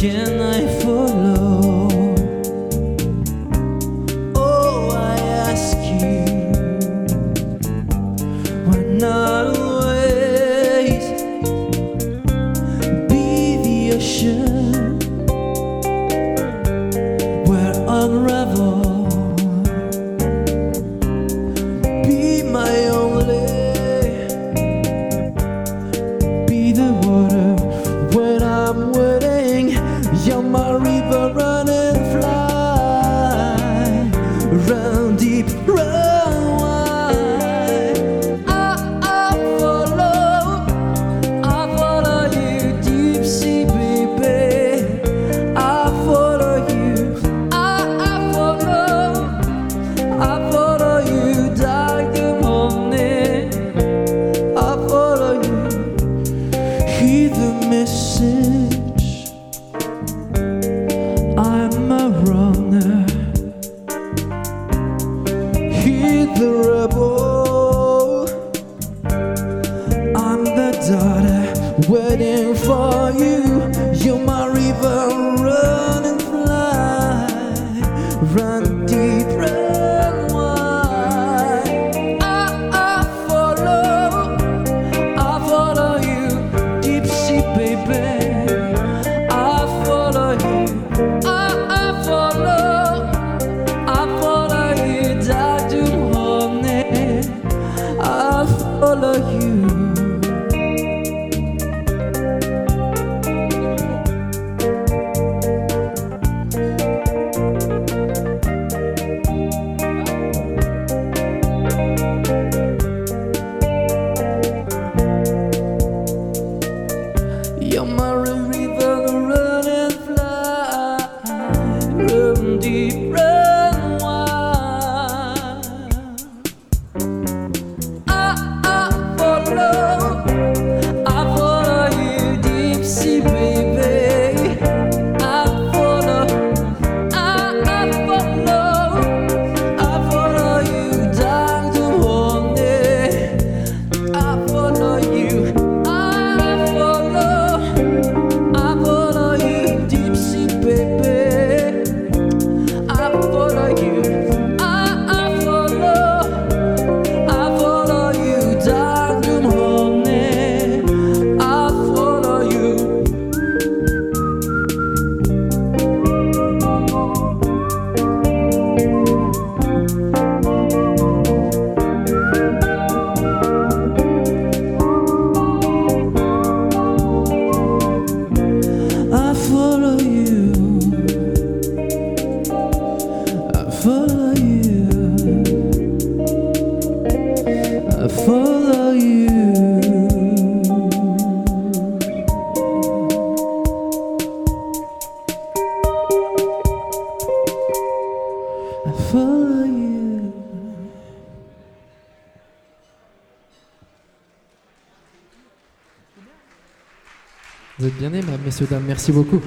can I follow? Oh, I ask you, why not always be the ocean where unravel? Be my only, be the water when I'm waiting. You're my river, run and fly, run deep, run wide. I follow you, deep sea baby. I follow you, I follow you, dark the morning. I follow you, hear the message. I'm a runner, hear the rebel. I'm the daughter waiting for you. You're my river, run and fly, run deep, run wide. I follow you, deep sea baby. I follow you, I follow you, dark to morning. I follow you. You're my river, run and fly, run deep, run wide. I follow you, deep sea baby. I follow you, down the morning. I follow you. I follow you. I follow you. Vous êtes bien aimés, messieurs, dames. Merci beaucoup.